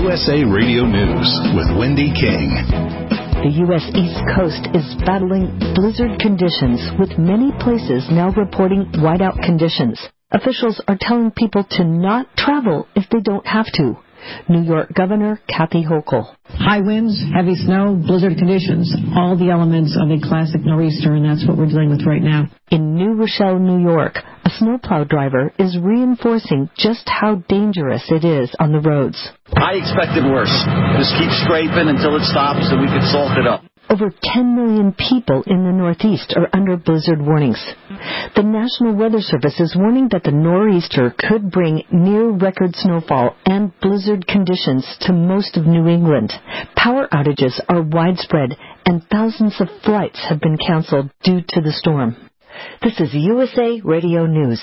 USA Radio News with Wendy King. The U.S. East Coast is battling blizzard conditions, with many places now reporting whiteout conditions. Officials are telling people to not travel if they don't have to. New York Governor Kathy Hochul. High winds, heavy snow, blizzard conditions, all the elements of a classic nor'easter, and that's what we're dealing with right now. In New Rochelle, New York, a snowplow driver is reinforcing just how dangerous it is on the roads. I expected worse. Just keep scraping until it stops and we can salt it up. Over 10 million people in the Northeast are under blizzard warnings. The National Weather Service is warning that the nor'easter could bring near-record snowfall and blizzard conditions to most of New England. Power outages are widespread, and thousands of flights have been canceled due to the storm. This is USA Radio News.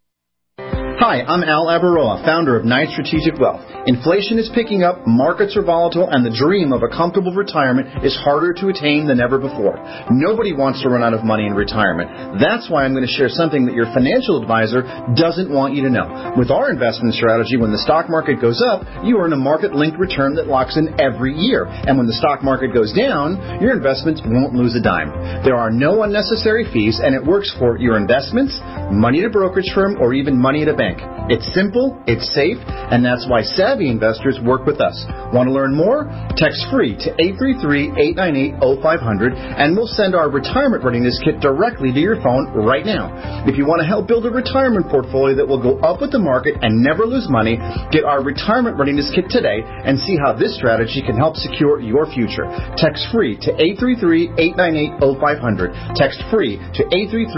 Hi, I'm Al Abaroa, founder of Knight Strategic Wealth. Inflation is picking up, markets are volatile, and the dream of a comfortable retirement is harder to attain than ever before. Nobody wants to run out of money in retirement. That's why I'm going to share something that your financial advisor doesn't want you to know. With our investment strategy, when the stock market goes up, you earn a market-linked return that locks in every year. And when the stock market goes down, your investments won't lose a dime. There are no unnecessary fees, and it works for your investments, money at a brokerage firm, or even money at a bank. It's simple, it's safe, and that's why savvy investors work with us. Want to learn more? Text free to 833-898-0500, and we'll send our retirement readiness kit directly to your phone right now. If you want to help build a retirement portfolio that will go up with the market and never lose money, get our retirement readiness kit today and see how this strategy can help secure your future. Text free to 833-898-0500. Text free to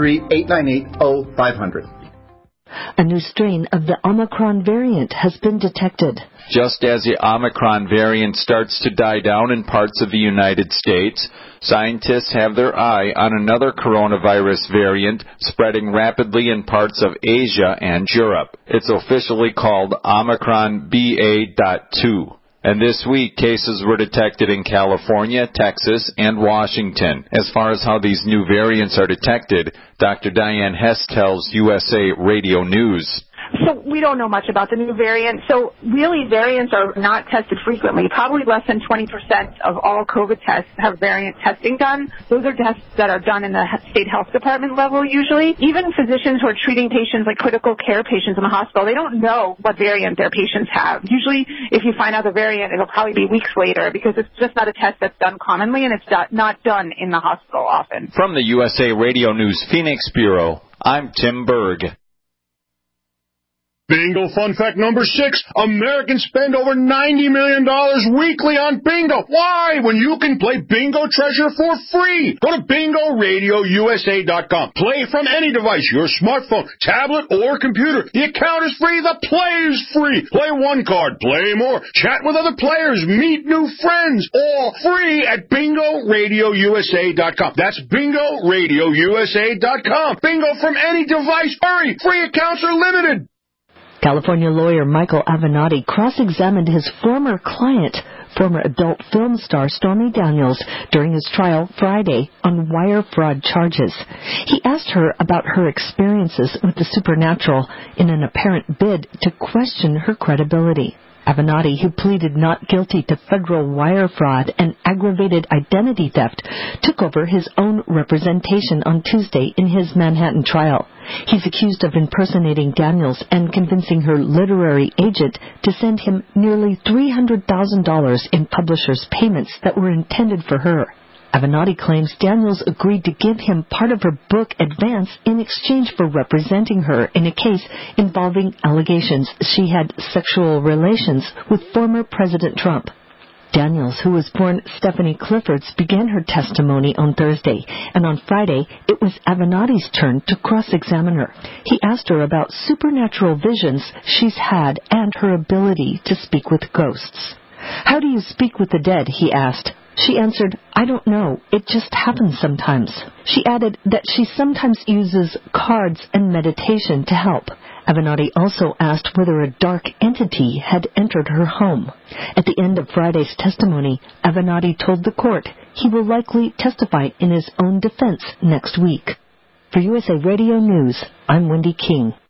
833-898-0500. A new strain of the Omicron variant has been detected. Just as the Omicron variant starts to die down in parts of the United States, scientists have their eye on another coronavirus variant spreading rapidly in parts of Asia and Europe. It's officially called Omicron BA.2. And this week, cases were detected in California, Texas, and Washington. As far as how these new variants are detected, Dr. Diane Hess tells USA Radio News. So we don't know much about the new variant. So really, variants are not tested frequently. Probably less than 20% of all COVID tests have variant testing done. Those are tests that are done in the state health department level usually. Even physicians who are treating patients, like critical care patients in the hospital, they don't know what variant their patients have. Usually, if you find out the variant, it'll probably be weeks later because it's just not a test that's done commonly, and it's not done in the hospital often. From the USA Radio News Phoenix Bureau, I'm Tim Berg. Bingo fun fact number 6. Americans spend over $90 million weekly on bingo. Why? When you can play Bingo Treasure for free. Go to BingoRadioUSA.com. Play from any device, your smartphone, tablet, or computer. The account is free. The play is free. Play one card. Play more. Chat with other players. Meet new friends. All free at BingoRadioUSA.com. That's BingoRadioUSA.com. Bingo from any device. Hurry. Free accounts are limited. California lawyer Michael Avenatti cross-examined his former client, former adult film star Stormy Daniels, during his trial Friday on wire fraud charges. He asked her about her experiences with the supernatural in an apparent bid to question her credibility. Avenatti, who pleaded not guilty to federal wire fraud and aggravated identity theft, took over his own representation on Tuesday in his Manhattan trial. He's accused of impersonating Daniels and convincing her literary agent to send him nearly $300,000 in publishers' payments that were intended for her. Avenatti claims Daniels agreed to give him part of her book advance in exchange for representing her in a case involving allegations she had sexual relations with former President Trump. Daniels, who was born Stephanie Cliffords, began her testimony on Thursday, and on Friday it was Avenatti's turn to cross-examine her. He asked her about supernatural visions she's had and her ability to speak with ghosts. "How do you speak with the dead?" he asked. She answered, "I don't know. It just happens sometimes." She added that she sometimes uses cards and meditation to help. Avenatti also asked whether a dark entity had entered her home. At the end of Friday's testimony, Avenatti told the court he will likely testify in his own defense next week. For USA Radio News, I'm Wendy King.